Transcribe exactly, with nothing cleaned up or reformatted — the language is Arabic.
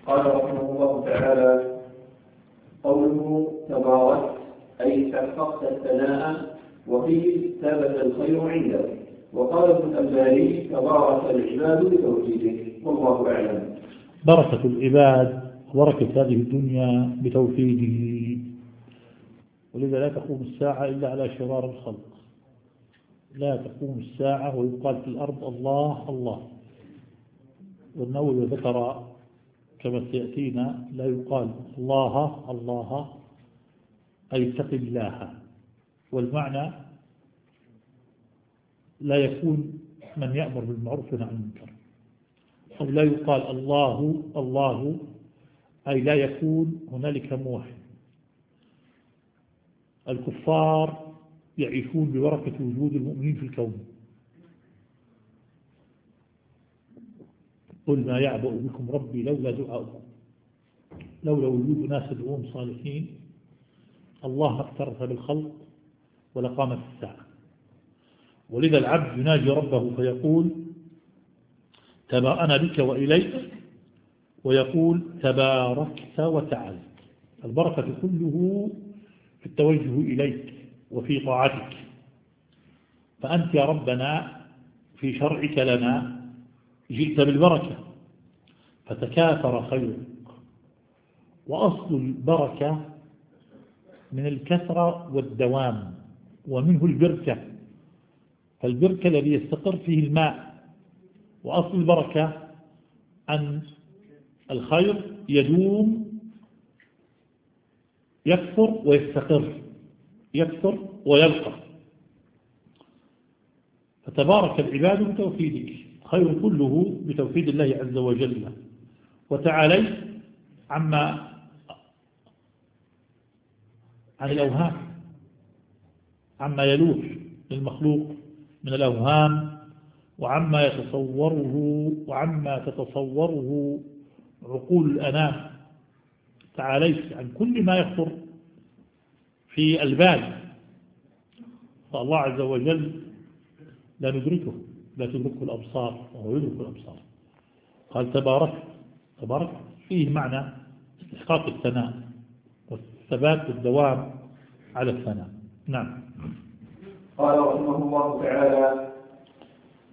قال رحمه الله تعالى: قوله تبارك أي حققت الثناء وفيه ثابت الخير عندك. وقال ابن الأنباري: تبارك العباد بتوحيده. والله أعلم. بركة العباد وبركة هذه الدنيا بتوحيده. ولذا لا تقوم الساعة إلا على شرار الخلق. لا تقوم الساعة ويقال في الأرض الله الله. والنووي ذكر كما سيأتينا لا يقال الله الله أي اتق الله. والمعنى لا يكون من يأمر بالمعروف وينهى عن المنكر. أو لا يقال الله الله أي لا يكون هنالك موحد. الكفار يعيشون ببركة وجود المؤمنين في الكون. قل ما يعبأ بكم ربي لولا دعاؤكم لولا وجود ناس يدعون صالحين الله اقترف بالخلق ولقامت الساعة. ولذا العبد يناجي ربه فيقول أنا بك وإليك، ويقول تباركت وتعالى. البركة كله في التوجه إليك وفي طاعتك. فأنت يا ربنا في شرعك لنا جئت بالبركة فتكاثر خيرك. وأصل البركة من الكثرة والدوام، ومنه البركة. فالبركة الذي يستقر فيه الماء. وأصل البركة أن الخير يدوم يكثر ويستقر، يكثر ويبقى. فتبارك العباد بتوحيدك، خير كله بتوحيد الله عز وجل. وتعالي عما عن الأوهام، عما يلوح للمخلوق من الأوهام، وعما يتصوره وعما تتصوره عقول الأنام. تعاليت عن كل ما يخطر في البال. فالله عز وجل لا ندركه، لا تدركه الأبصار وهو يدرك الأبصار. قال تبارك. تبارك فيه معنى استحقاق الثناء والثبات والدوام على الثناء. نعم. قال رحمه الله تعالى: